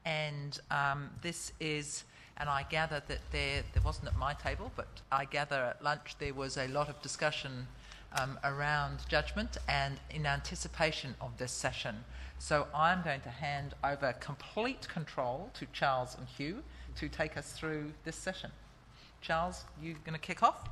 And this is, and I gather that there wasn't at my table, but I gather at lunch there was a lot of discussion around judgment and in anticipation of this session. So I'm going to hand over complete control to Charles and Hugh to take us through this session. Charles, you going to kick off?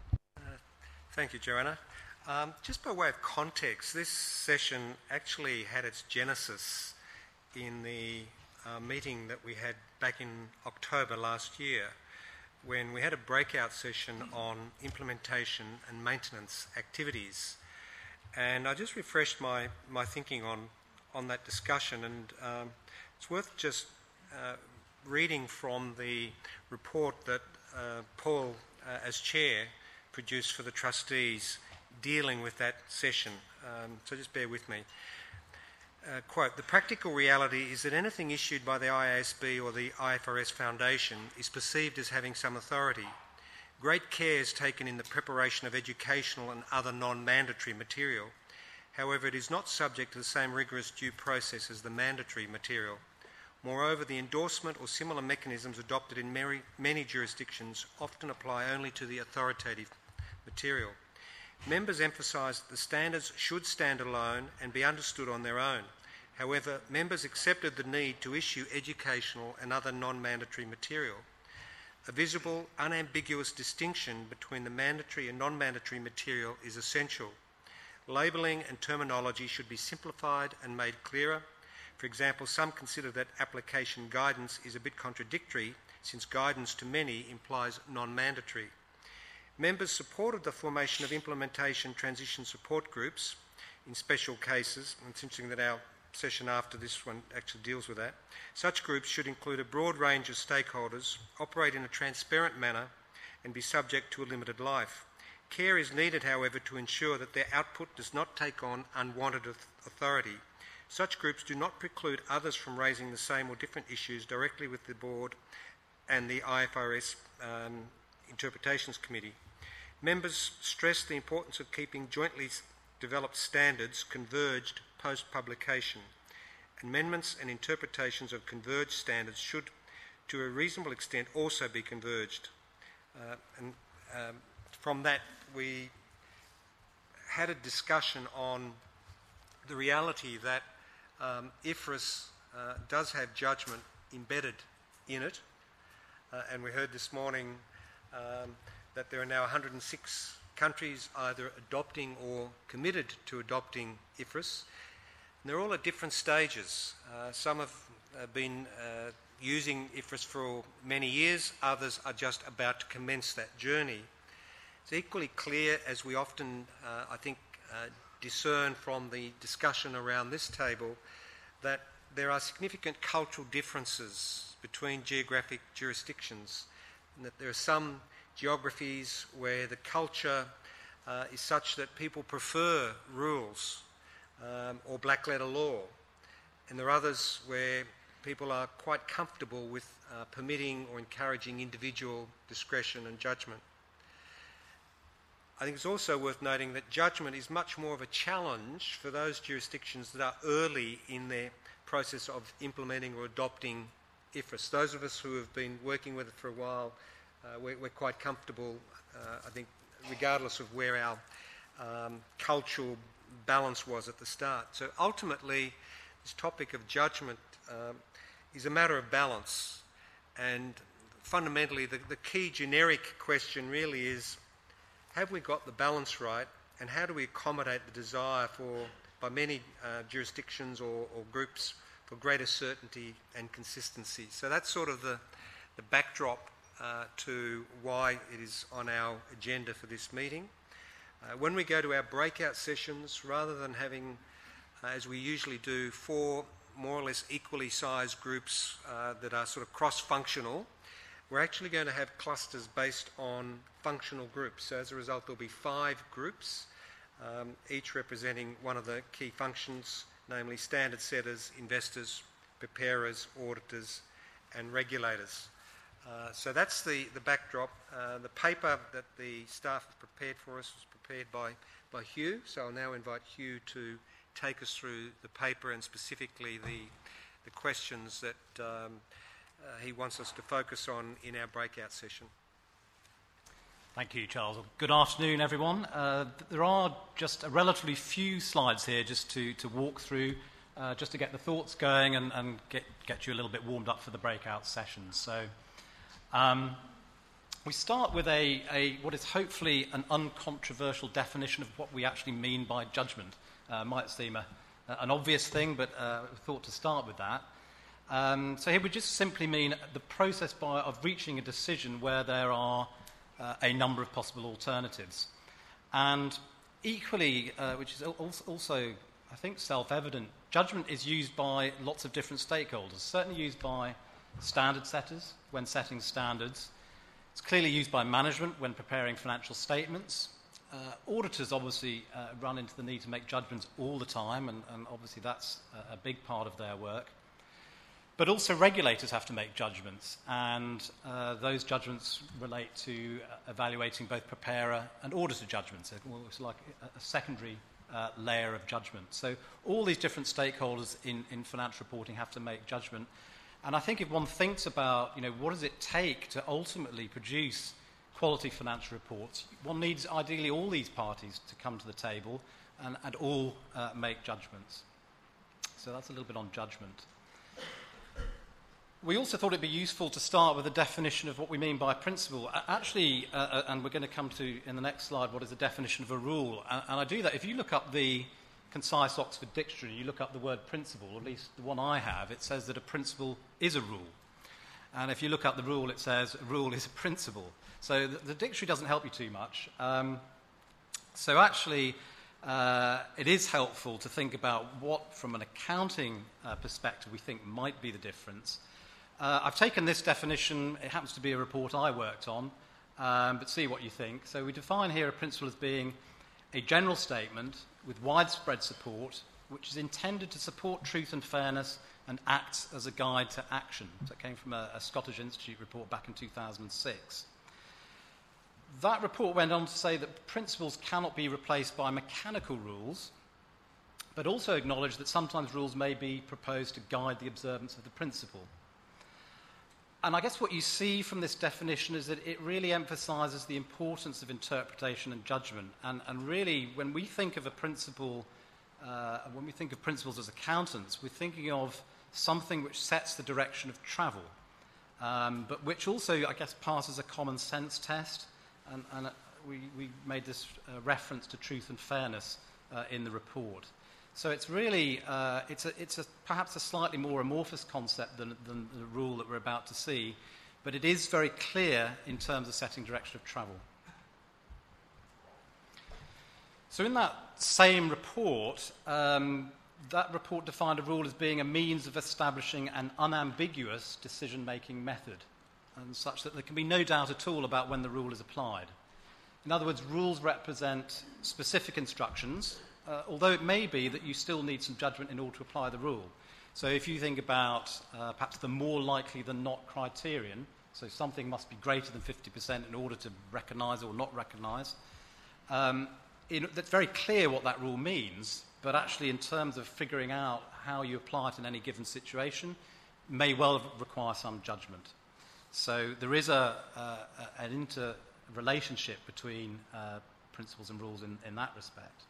Thank you, Joanna. Just by way of context, this session actually had its genesis in the meeting that we had back in October last year, when we had a breakout session on implementation and maintenance activities. And I just refreshed my thinking on that discussion, and it's worth just reading from the report that Paul, as chair, produced for the trustees dealing with that session. So just bear with me. Quote, "The practical reality is that anything issued by the IASB or the IFRS Foundation is perceived as having some authority. Great care is taken in the preparation of educational and other non-mandatory material. However, it is not subject to the same rigorous due process as the mandatory material. Moreover, the endorsement or similar mechanisms adopted in many jurisdictions often apply only to the authoritative material. Members emphasise that the standards should stand alone and be understood on their own. However, members accepted the need to issue educational and other non-mandatory material. A visible, unambiguous distinction between the mandatory and non-mandatory material is essential. Labelling and terminology should be simplified and made clearer. For example, some consider that application guidance is a bit contradictory, since guidance to many implies non-mandatory. Members supported the formation of implementation transition support groups in special cases, and it's interesting that our session after this one actually deals with that. Such groups should include a broad range of stakeholders, operate in a transparent manner, and be subject to a limited life. Care is needed, however, to ensure that their output does not take on unwanted authority. Such groups do not preclude others from raising the same or different issues directly with the board and the IFRS Interpretations Committee. Members stressed the importance of keeping jointly developed standards converged post-publication. Amendments and interpretations of converged standards should, to a reasonable extent, also be converged. From that, we had a discussion on the reality that IFRS does have judgment embedded in it, and we heard this morning that there are now 106 countries either adopting or committed to adopting IFRS. And they're all at different stages. Some have been using IFRS for many years, others are just about to commence that journey. It's equally clear, as we often, I think, discern from the discussion around this table, that there are significant cultural differences between geographic jurisdictions, and that there are some geographies where the culture is such that people prefer rules or black letter law, and there are others where people are quite comfortable with permitting or encouraging individual discretion and judgment. I think it's also worth noting that judgment is much more of a challenge for those jurisdictions that are early in their process of implementing or adopting IFRS. Those of us who have been working with it for a while, we're quite comfortable, I think, regardless of where our cultural balance was at the start. So ultimately, this topic of judgment is a matter of balance, and fundamentally the key generic question really is, have we got the balance right, and how do we accommodate the desire by many jurisdictions or groups for greater certainty and consistency? So that's sort of the backdrop to why it is on our agenda for this meeting. When we go to our breakout sessions, rather than having, as we usually do, 4 more or less equally sized groups that are sort of cross-functional, we're actually going to have clusters based on functional groups. So as a result, there'll be 5 groups, each representing one of the key functions, namely standard setters, investors, preparers, auditors, and regulators. So that's the backdrop. The paper that the staff have prepared for us was prepared by Hugh, so I'll now invite Hugh to take us through the paper and specifically the the questions that he wants us to focus on in our breakout session. Thank you, Charles. Good afternoon, everyone. There are just a relatively few slides here just to walk through, just to get the thoughts going and get you a little bit warmed up for the breakout sessions. So we start with what is hopefully an uncontroversial definition of what we actually mean by judgment. Might seem an obvious thing, but we thought to start with that. So here we just simply mean the process of reaching a decision where there are a number of possible alternatives. And equally, which is also, I think, self-evident, judgment is used by lots of different stakeholders, certainly used by standard setters when setting standards. It's clearly used by management when preparing financial statements. Auditors obviously run into the need to make judgments all the time, and obviously that's a big part of their work. But also regulators have to make judgments, and those judgments relate to evaluating both preparer and auditor judgments. It's like a secondary layer of judgment. So all these different stakeholders in financial reporting have to make judgment. And I think if one thinks about, what does it take to ultimately produce quality financial reports, one needs ideally all these parties to come to the table and all make judgments. So that's a little bit on judgment. We also thought it'd be useful to start with a definition of what we mean by principle. Actually, and we're going to come to, in the next slide, what is the definition of a rule. And I do that. If you look up the Concise Oxford Dictionary, you look up the word principle, or at least the one I have, it says that a principle is a rule. And if you look up the rule, it says a rule is a principle. So the dictionary doesn't help you too much. So actually, it is helpful to think about what, from an accounting perspective, we think might be the difference. I've taken this definition, it happens to be a report I worked on, but see what you think. So we define here a principle as being a general statement with widespread support, which is intended to support truth and fairness and acts as a guide to action. So it came from a Scottish Institute report back in 2006. That report went on to say that principles cannot be replaced by mechanical rules, but also acknowledged that sometimes rules may be proposed to guide the observance of the principle. And I guess what you see from this definition is that it really emphasises the importance of interpretation and judgment. And really, when we think of a principle, when we think of principles as accountants, we're thinking of something which sets the direction of travel, but which also, I guess, passes a common sense test. And we made this reference to truth and fairness in the report. So it's really, it's perhaps a slightly more amorphous concept than the rule that we're about to see, but it is very clear in terms of setting direction of travel. So in that same report, that report defined a rule as being a means of establishing an unambiguous decision-making method, and such that there can be no doubt at all about when the rule is applied. In other words, rules represent specific instructions, although it may be that you still need some judgment in order to apply the rule. So if you think about perhaps the more likely than not criterion, so something must be greater than 50% in order to recognise or not recognise, that's very clear what that rule means, but actually in terms of figuring out how you apply it in any given situation may well require some judgment. So there is an interrelationship between principles and rules in that respect.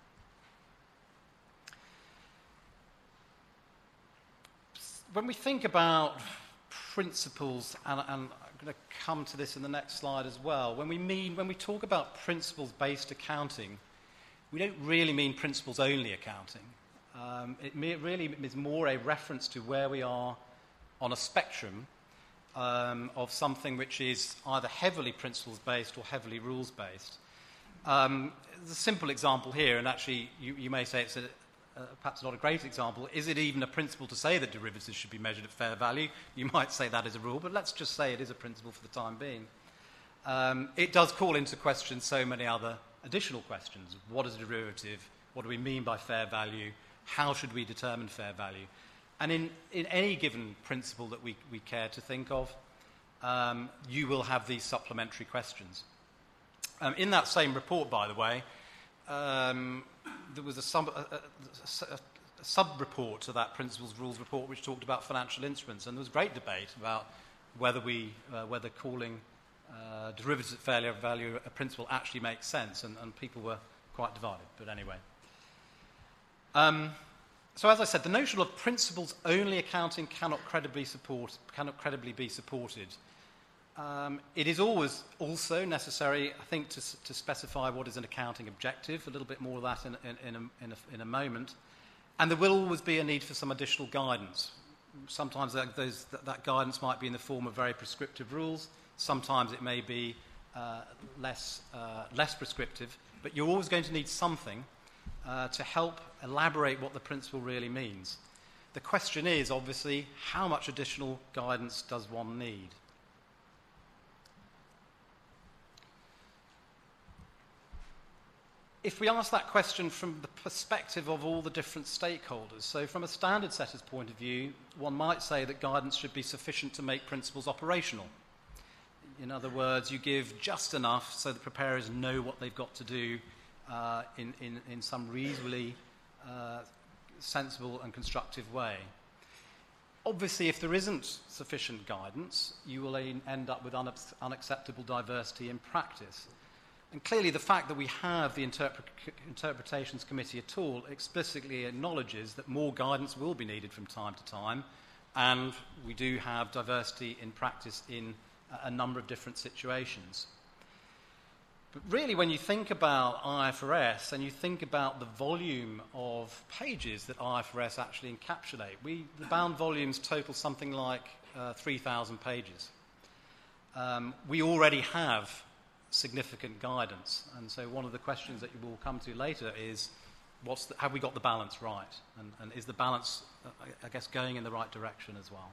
When we think about principles, and I'm going to come to this in the next slide as well, when we talk about principles-based accounting, we don't really mean principles-only accounting. It really is more a reference to where we are on a spectrum of something which is either heavily principles-based or heavily rules-based. There's a simple example here, and actually you may say it's perhaps not a great example. Is it even a principle to say that derivatives should be measured at fair value? You might say that is a rule, but let's just say it is a principle for the time being. It does call into question so many other additional questions. What is a derivative? What do we mean by fair value? How should we determine fair value? And in any given principle that we care to think of, you will have these supplementary questions. In that same report, by the way, there was a sub-report to that Principles Rules report which talked about financial instruments, and there was great debate about whether calling derivatives at fair value a principle actually makes sense, and people were quite divided. But anyway. So as I said, the notion of principles-only accounting cannot credibly be supported. It is always also necessary, I think, to specify what is an accounting objective. A little bit more of that in a moment. And there will always be a need for some additional guidance. Sometimes that guidance might be in the form of very prescriptive rules. Sometimes it may be less prescriptive. But you're always going to need something to help elaborate what the principle really means. The question is, obviously, how much additional guidance does one need? If we ask that question from the perspective of all the different stakeholders, so from a standard setter's point of view, one might say that guidance should be sufficient to make principles operational. In other words, you give just enough so that preparers know what they've got to do in some reasonably sensible and constructive way. Obviously, if there isn't sufficient guidance, you will end up with unacceptable diversity in practice. And clearly the fact that we have the Interpretations Committee at all explicitly acknowledges that more guidance will be needed from time to time, and we do have diversity in practice in a number of different situations. But really, when you think about IFRS and you think about the volume of pages that IFRS actually encapsulate, the bound volumes total something like 3,000 pages. We already have significant guidance, and so one of the questions that you will come to later is, have we got the balance right? And is the balance, I guess, going in the right direction as well?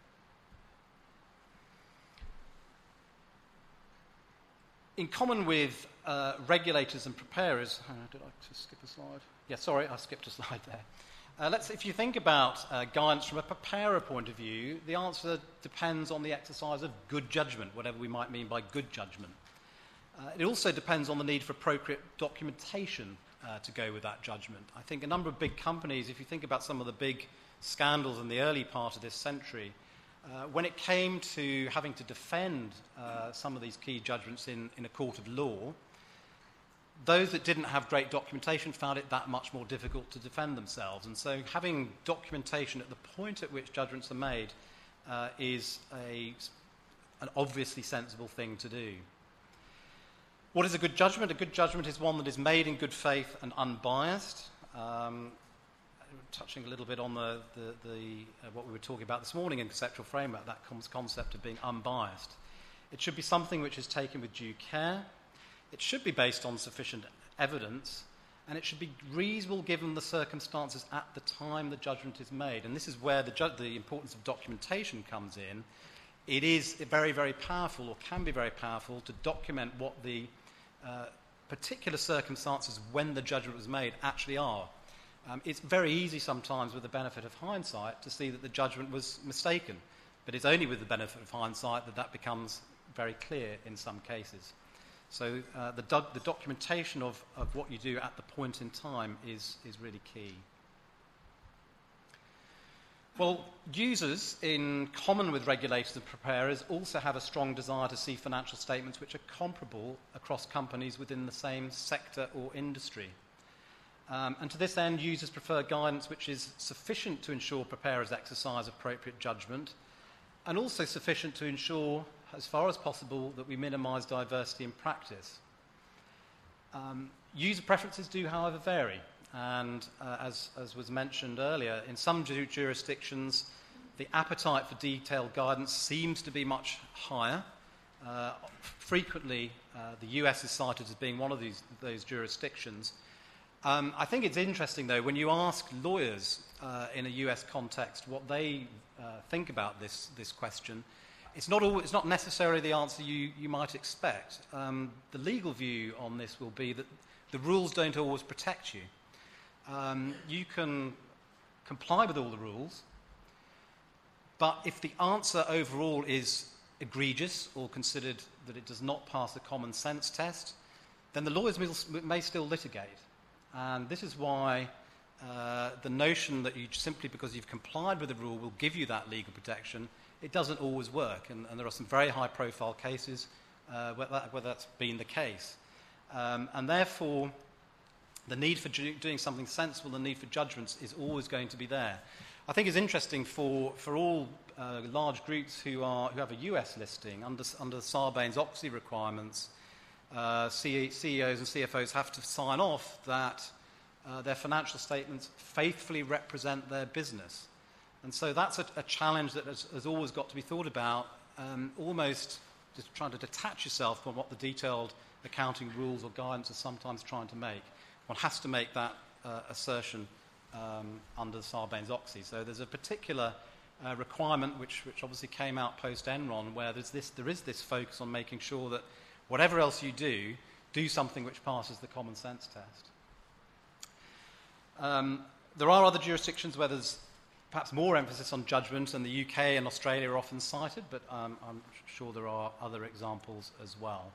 In common with regulators and preparers, did I just skip a slide? Yeah, sorry, I skipped a slide there. If you think about guidance from a preparer point of view, the answer depends on the exercise of good judgment, whatever we might mean by good judgment. It also depends on the need for appropriate documentation to go with that judgment. I think a number of big companies, if you think about some of the big scandals in the early part of this century, when it came to having to defend some of these key judgments in a court of law, those that didn't have great documentation found it that much more difficult to defend themselves. And so having documentation at the point at which judgments are made is an obviously sensible thing to do. What is a good judgment? A good judgment is one that is made in good faith and unbiased. Touching a little bit on what we were talking about this morning in conceptual framework, that concept of being unbiased. It should be something which is taken with due care. It should be based on sufficient evidence, and it should be reasonable given the circumstances at the time the judgment is made. And this is where the importance of documentation comes in. It is very, very powerful, or can be very powerful, to document what the particular circumstances when the judgment was made actually are. It's very easy sometimes, with the benefit of hindsight, to see that the judgment was mistaken, but it's only with the benefit of hindsight that becomes very clear in some cases. So the documentation of what you do at the point in time is really key. Well, users, in common with regulators and preparers, also have a strong desire to see financial statements which are comparable across companies within the same sector or industry. And to this end, users prefer guidance which is sufficient to ensure preparers exercise appropriate judgment, and also sufficient to ensure, as far as possible, that we minimise diversity in practice. User preferences do, however, vary. And as was mentioned earlier, in some jurisdictions, the appetite for detailed guidance seems to be much higher. Frequently, the US is cited as being one of those jurisdictions. I think it's interesting, though, when you ask lawyers in a US context what they think about this question, it's not necessarily the answer you might expect. The legal view on this will be that the rules don't always protect you. You can comply with all the rules, but if the answer overall is egregious or considered that it does not pass the common sense test, then the lawyers may still litigate. And this is why the notion that you simply because you've complied with the rule will give you that legal protection, it doesn't always work. And there are some very high-profile cases where that's been the case. And therefore, the need for doing something sensible, the need for judgments is always going to be there. I think it's interesting for all large groups who have a US listing under Sarbanes-Oxley requirements, CEOs and CFOs have to sign off that their financial statements faithfully represent their business. And so that's a challenge that has always got to be thought about, almost just trying to detach yourself from what the detailed accounting rules or guidance are sometimes trying to make. One has to make that assertion under Sarbanes-Oxley. So there's a particular requirement which obviously came out post-Enron where there is this focus on making sure that whatever else you do something which passes the common sense test. There are other jurisdictions where there's perhaps more emphasis on judgment, and the UK and Australia are often cited, but I'm sure there are other examples as well.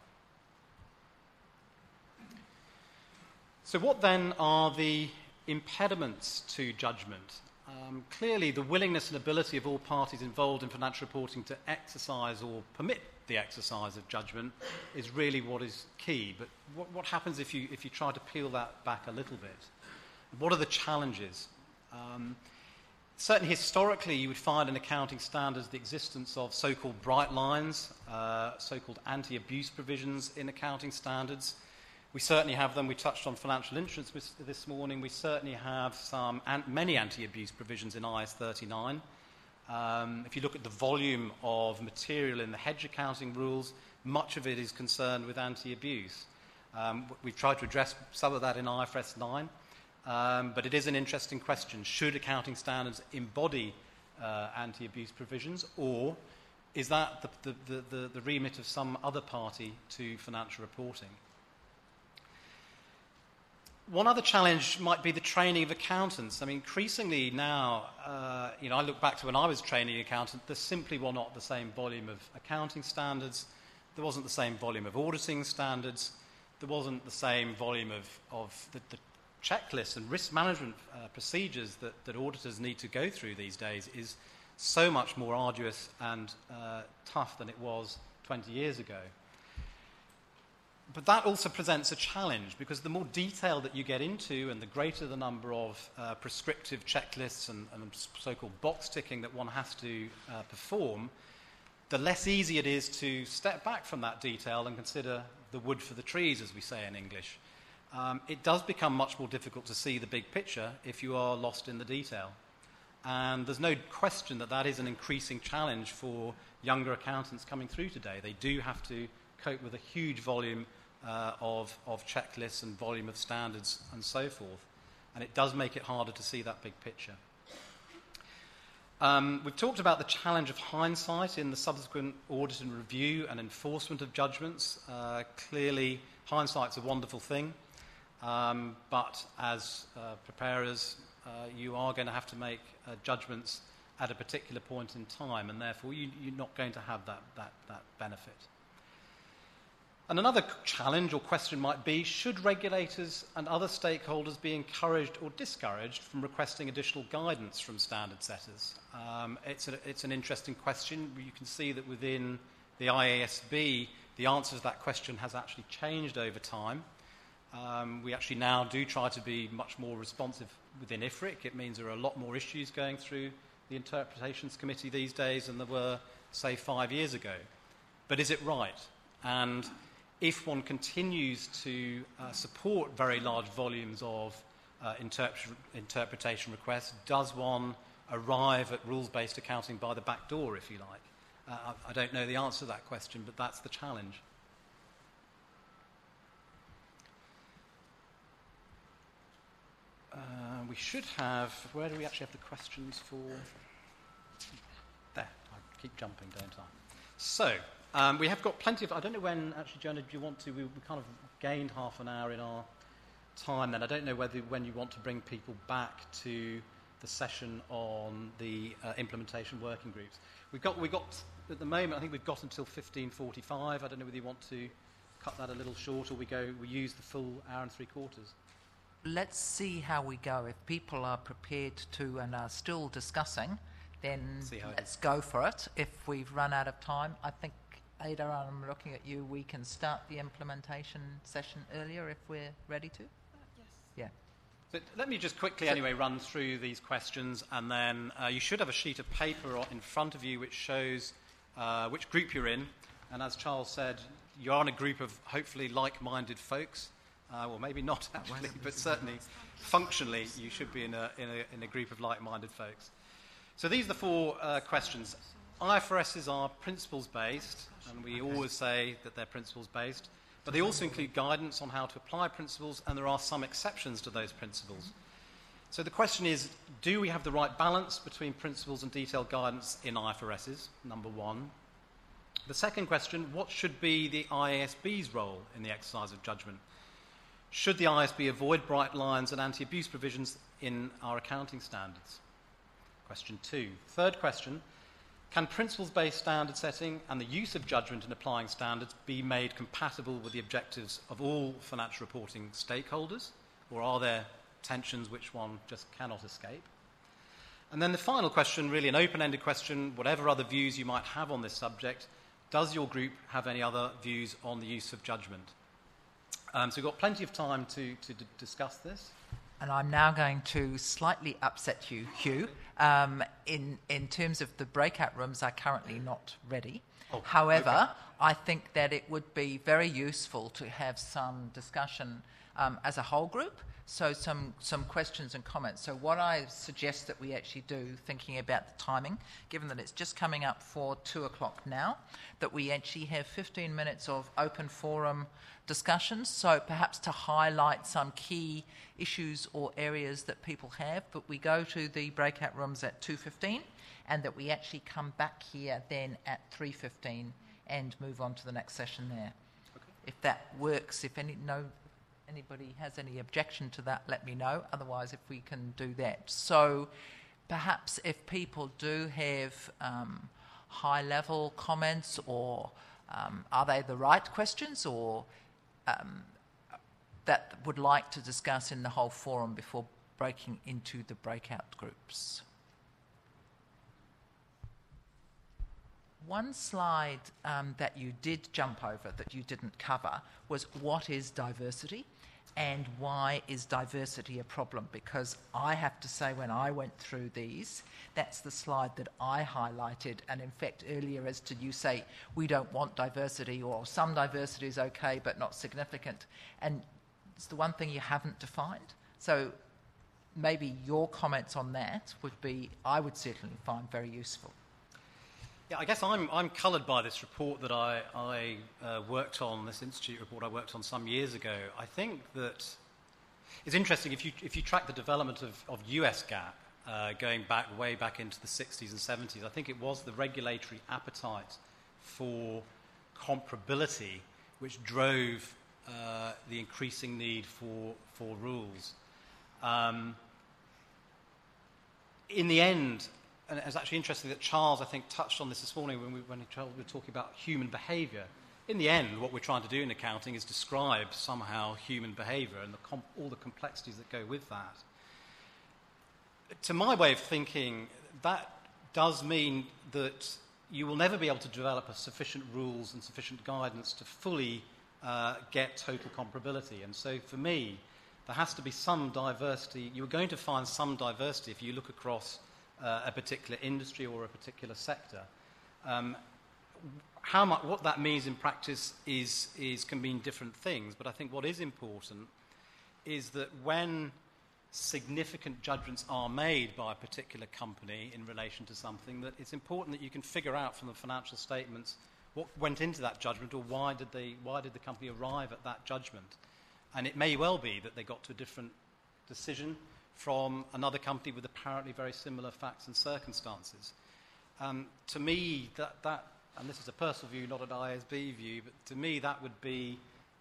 So what then are the impediments to judgment? Clearly, the willingness and ability of all parties involved in financial reporting to exercise or permit the exercise of judgment is really what is key. But what happens if you try to peel that back a little bit? What are the challenges? Certainly historically, you would find in accounting standards the existence of so-called bright lines, so-called anti-abuse provisions in accounting standards. We certainly have them. We touched on financial instruments this morning. We certainly have many anti-abuse provisions in IAS 39. If you look at the volume of material in the hedge accounting rules, much of it is concerned with anti-abuse. We've tried to address some of that in IFRS 9, but it is an interesting question. Should accounting standards embody anti-abuse provisions, or is that the remit of some other party to financial reporting? One other challenge might be the training of accountants. I mean, increasingly now, I look back to when I was training accountant, there simply were not the same volume of accounting standards, there wasn't the same volume of auditing standards, there wasn't the same volume of the checklists and risk management procedures that auditors need to go through these days is so much more arduous and tough than it was 20 years ago. But that also presents a challenge, because the more detail that you get into and the greater the number of prescriptive checklists and so-called box ticking that one has to perform, the less easy it is to step back from that detail and consider the wood for the trees, as we say in English. It does become much more difficult to see the big picture if you are lost in the detail. And there's no question that is an increasing challenge for younger accountants coming through today. They do have to cope with a huge volume of checklists and volume of standards and so forth. And it does make it harder to see that big picture. We've talked about the challenge of hindsight in the subsequent audit and review and enforcement of judgments. Clearly, hindsight's a wonderful thing, but as preparers, you are going to have to make judgments at a particular point in time, and therefore you're not going to have that benefit. And another challenge or question might be, should regulators and other stakeholders be encouraged or discouraged from requesting additional guidance from standard setters? It's an interesting question. You can see that within the IASB, the answer to that question has actually changed over time. We actually now do try to be much more responsive within IFRIC. It means there are a lot more issues going through the Interpretations Committee these days than there were, say, 5 years ago. But is it right? And if one continues to support very large volumes of interpretation requests, does one arrive at rules-based accounting by the back door, if you like? I don't know the answer to that question, but that's the challenge. We should have... Where do we actually have the questions for? There. I keep jumping, don't I? So... we have got plenty of... I don't know when, actually, Jonah, do you want to... We kind of gained half an hour in our time then. I don't know when you want to bring people back to the session on the implementation working groups. We've got at the moment, I think we've got until 15:45. I don't know whether you want to cut that a little short or we use the full hour and 3/4. let's see how we go. If people are prepared to and are still discussing, then let's go for it. If we've run out of time, I think, Ada, I'm looking at you, we can start the implementation session earlier if we're ready to. Yes. Yeah. So let me just quickly anyway run through these questions, and then you should have a sheet of paper in front of you which shows which group you're in. And as Charles said, you're in a group of hopefully like-minded folks. Well, maybe not actually, but certainly functionally you should be in a group of like-minded folks. So these are the four questions. IFRSs are principles-based, and we always say that they're principles-based, but they also include guidance on how to apply principles, and there are some exceptions to those principles. So the question is, do we have the right balance between principles and detailed guidance in IFRSs? Number one. The second question, what should be the IASB's role in the exercise of judgment? Should the IASB avoid bright lines and anti-abuse provisions in our accounting standards? Question two. Third question, can principles-based standard setting and the use of judgment in applying standards be made compatible with the objectives of all financial reporting stakeholders, or are there tensions which one just cannot escape? And then the final question, really an open-ended question, whatever other views you might have on this subject, does your group have any other views on the use of judgment? So we've got plenty of time to discuss this. And I'm now going to slightly upset you, Hugh. In terms of the breakout rooms are currently not ready. Oh, However, okay. I think that it would be very useful to have some discussion as a whole group, so some questions and comments. So what I suggest that we actually do, thinking about the timing, given that it's just coming up for 2 o'clock now, that we actually have 15 minutes of open forum discussions, so perhaps to highlight some key issues or areas that people have, but we go to the breakout rooms at 2:15 and that we actually come back here then at 3:15 and move on to the next session there. Okay. If that works, if anybody has any objection to that, let me know. Otherwise, if we can do that. So perhaps if people do have high-level comments, or are they the right questions, or that would like to discuss in the whole forum before breaking into the breakout groups. One slide that you did jump over, that you didn't cover, was what is diversity and why is diversity a problem? Because I have to say, when I went through these, that's the slide that I highlighted, and in fact earlier as to you say we don't want diversity, or some diversity is okay but not significant, and it's the one thing you haven't defined. So maybe your comments on that would be, I would certainly find very useful. Yeah, I guess I'm coloured by this report that I worked on, this institute report I worked on some years ago. I think that it's interesting if you track the development of US GAAP going way back into the 60s and 70s. I think it was the regulatory appetite for comparability which drove the increasing need for rules. In the end, and it's actually interesting that Charles, I think, touched on this morning when we were talking about human behaviour. In the end, what we're trying to do in accounting is describe somehow human behaviour and all the complexities that go with that. To my way of thinking, that does mean that you will never be able to develop sufficient rules and sufficient guidance to fully get total comparability. And so for me, there has to be some diversity. You're going to find some diversity if you look across a particular industry or a particular sector. What that means in practice can mean different things, but I think what is important is that when significant judgments are made by a particular company in relation to something, that it's important that you can figure out from the financial statements what went into that judgment, or why did the company arrive at that judgment. And it may well be that they got to a different decision from another company with apparently very similar facts and circumstances. To me, that, and this is a personal view, not an IASB view, but to me that would be,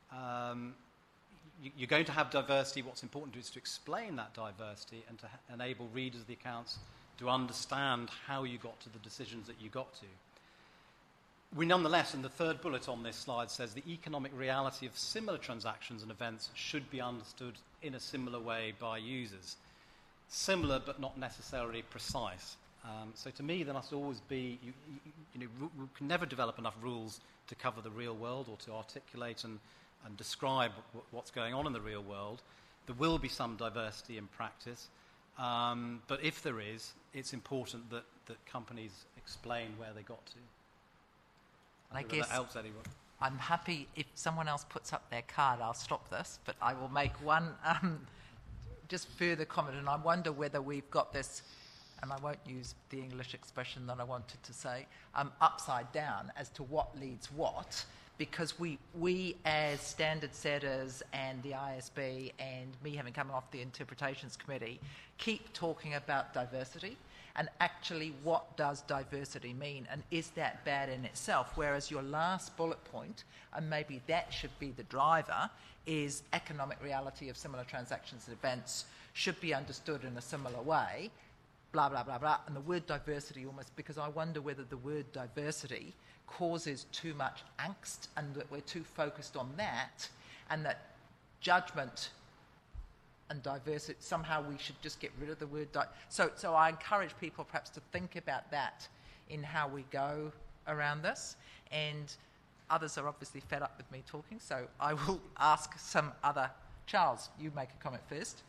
you're going to have diversity. What's important is to explain that diversity and to enable readers of the accounts to understand how you got to the decisions that you got to. We nonetheless, and the third bullet on this slide says the economic reality of similar transactions and events should be understood in a similar way by users. Similar but not necessarily precise. So to me, there must always be, we can never develop enough rules to cover the real world or to articulate and describe what's going on in the real world. There will be some diversity in practice, but if there is, it's important that companies explain where they got to. And I guess that helps anyone. I'm happy if someone else puts up their card, I'll stop this, but I will make one just further comment, and I wonder whether we've got this, and I won't use the English expression that I wanted to say, upside down as to what leads what, because we as standard setters and the ISB and me having come off the interpretations committee keep talking about diversity. And actually, what does diversity mean? And is that bad in itself? Whereas your last bullet point, and maybe that should be the driver, is economic reality of similar transactions and events should be understood in a similar way, blah, blah, blah, blah. And the word diversity almost, because I wonder whether the word diversity causes too much angst and that we're too focused on that, and that judgment and diversity, somehow we should just get rid of the word. So I encourage people perhaps to think about that in how we go around this. And others are obviously fed up with me talking, so I will ask some other. Charles, you make a comment first.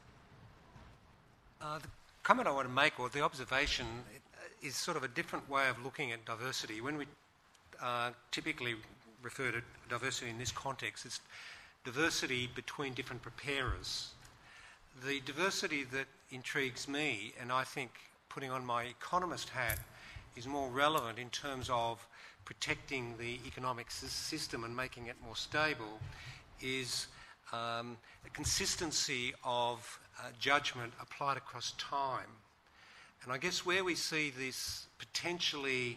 The comment I want to make, or the observation, is sort of a different way of looking at diversity. When we typically refer to diversity in this context, it's diversity between different preparers. The diversity that intrigues me, and I think putting on my economist hat, is more relevant in terms of protecting the economic system and making it more stable, is a consistency of judgment applied across time. And I guess where we see this potentially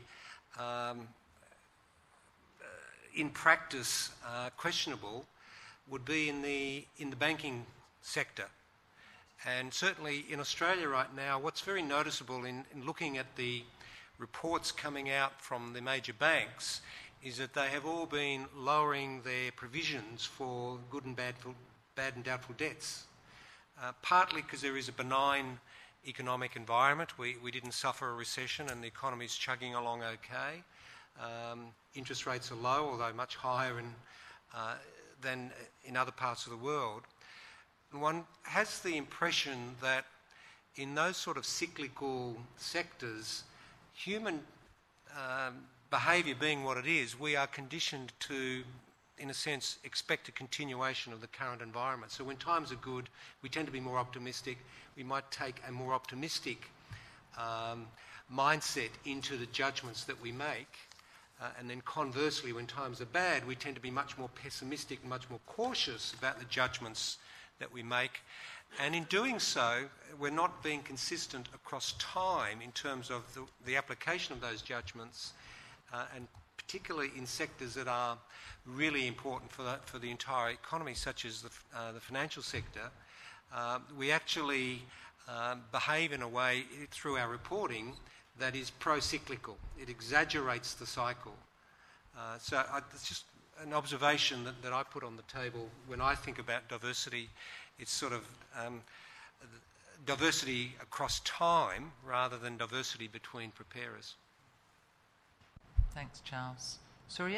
in practice questionable would be in the banking sector. And certainly in Australia right now, what's very noticeable in looking at the reports coming out from the major banks is that they have all been lowering their provisions for good and bad and doubtful debts, partly because there is a benign economic environment. We didn't suffer a recession and the economy is chugging along okay. Interest rates are low, although much higher than in other parts of the world. And one has the impression that in those sort of cyclical sectors, human behaviour being what it is, we are conditioned to, in a sense, expect a continuation of the current environment. So when times are good, we tend to be more optimistic. We might take a more optimistic mindset into the judgments that we make. And then conversely, when times are bad, we tend to be much more pessimistic and much more cautious about the judgments that we make. And in doing so, we're not being consistent across time in terms of the application of those judgments, and particularly in sectors that are really important for the entire economy, such as the financial sector. We actually behave in a way through our reporting that is pro-cyclical. It exaggerates the cycle. So it's just an observation that I put on the table when I think about diversity. It's sort of diversity across time rather than diversity between preparers. Thanks, Charles. Surya?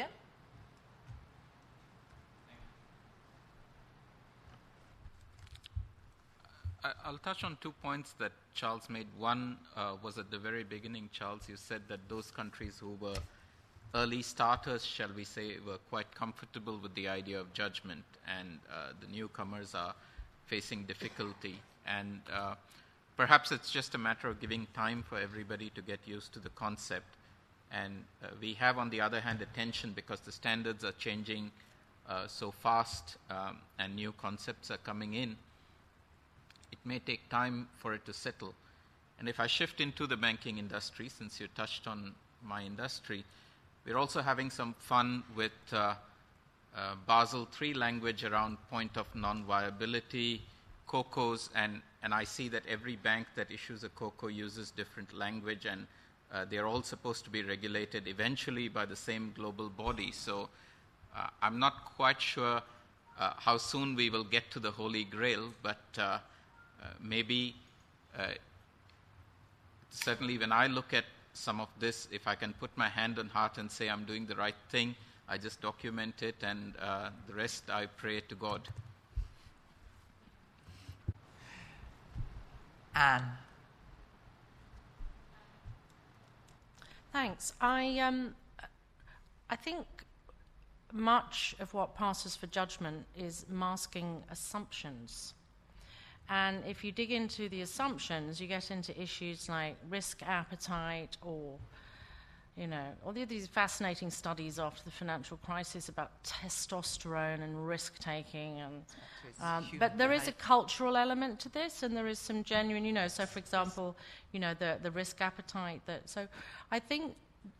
I'll touch on 2 points that Charles made. One was at the very beginning, Charles, you said that those countries who were early starters, shall we say, were quite comfortable with the idea of judgment, and the newcomers are facing difficulty. And perhaps it's just a matter of giving time for everybody to get used to the concept. And we have, on the other hand, a tension because the standards are changing so fast and new concepts are coming in. It may take time for it to settle. And if I shift into the banking industry, since you touched on my industry, we're also having some fun with Basel III language around point of non-viability, COCOs, and I see that every bank that issues a COCO uses different language, and they are all supposed to be regulated eventually by the same global body. So I'm not quite sure how soon we will get to the Holy Grail, but maybe certainly when I look at some of this, if I can put my hand on heart and say I'm doing the right thing, I just document it, and the rest I pray to God. Anne. Thanks. I think much of what passes for judgment is masking assumptions. And if you dig into the assumptions, you get into issues like risk appetite or, all these fascinating studies after the financial crisis about testosterone and risk-taking. But there is a cultural element to this, and there is some genuine, so for example, the risk appetite. So I think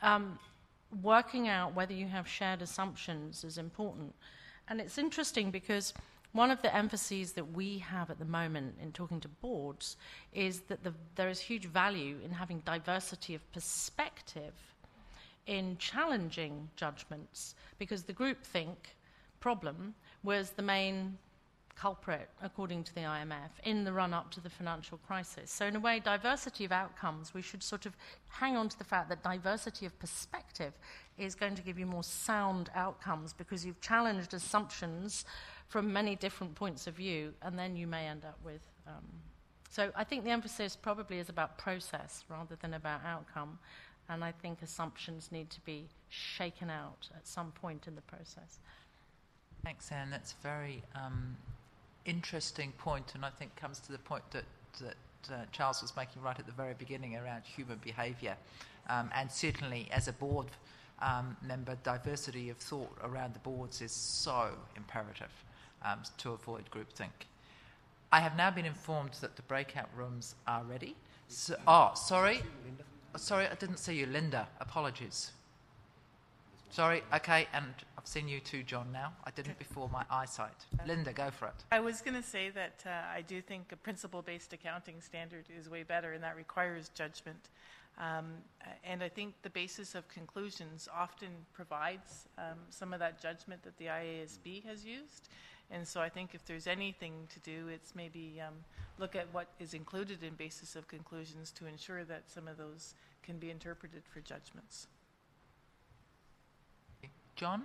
working out whether you have shared assumptions is important. And it's interesting because one of the emphases that we have at the moment in talking to boards is that there is huge value in having diversity of perspective in challenging judgments, because the groupthink problem was the main culprit, according to the IMF, in the run-up to the financial crisis. So in a way, diversity of outcomes, we should sort of hang on to the fact that diversity of perspective is going to give you more sound outcomes, because you've challenged assumptions from many different points of view, and then you may end up with... So I think the emphasis probably is about process rather than about outcome, and I think assumptions need to be shaken out at some point in the process. Thanks, Anne. That's a very interesting point, and I think comes to the point that Charles was making right at the very beginning around human behaviour. And certainly as a board member, diversity of thought around the boards is so imperative to avoid groupthink. I have now been informed that the breakout rooms are ready. Sorry, I didn't see you. Linda, apologies. Sorry, okay, and I've seen you too, John, now. I didn't before my eyesight. Linda, go for it. I was going to say that I do think a principle-based accounting standard is way better, and that requires judgment. And I think the basis of conclusions often provides some of that judgment that the IASB has used. And so I think if there's anything to do, it's maybe look at what is included in basis of conclusions to ensure that some of those can be interpreted for judgments. John?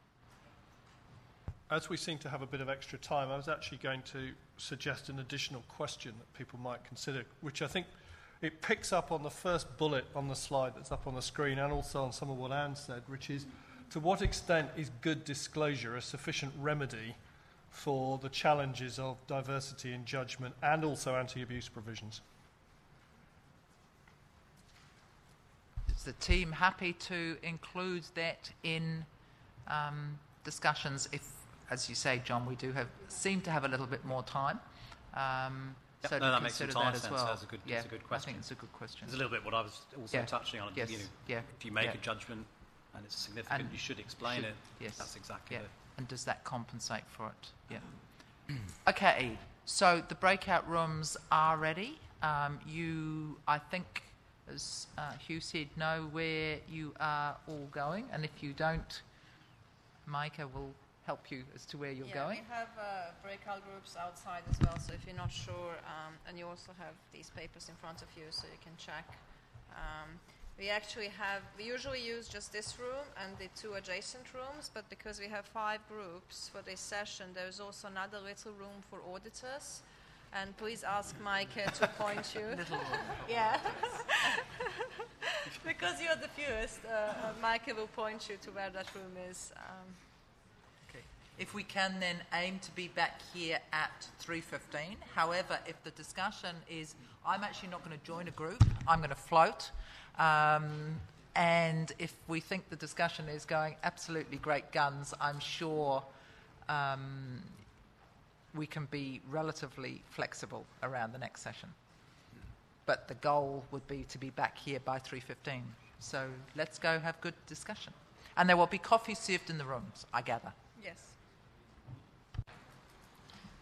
As we seem to have a bit of extra time, I was actually going to suggest an additional question that people might consider, which I think it picks up on the first bullet on the slide that's up on the screen, and also on some of what Anne said, which is, to what extent is good disclosure a sufficient remedy for the challenges of diversity in judgment and also anti-abuse provisions? Is the team happy to include that in discussions if, as you say, John, we do seem to have a little bit more time? So that makes some that sense. as well. That's a good question. I think it's a good question. It's a little bit what I was also touching on at the beginning. If you make a judgment and it's significant, you should explain it. Yes. That's exactly it. And does that compensate for it? Yeah. Okay, so the breakout rooms are ready. You, I think, as Hugh said, know where you are all going, and if you don't, Micah will help you as to where you're going. We have breakout groups outside as well, so if you're not sure, and you also have these papers in front of you so you can check. We usually use just this room and the two adjacent rooms, but because we have 5 groups for this session, there's also another little room for auditors. And please ask Micah to point you. Yeah. Because you're the fewest, Micah will point you to where that room is. Okay. If we can then aim to be back here at 3:15. However, if the discussion is, I'm actually not going to join a group, I'm going to float. And if we think the discussion is going absolutely great guns, I'm sure we can be relatively flexible around the next session. But the goal would be to be back here by 3:15. So let's go have good discussion. And there will be coffee served in the rooms, I gather. Yes.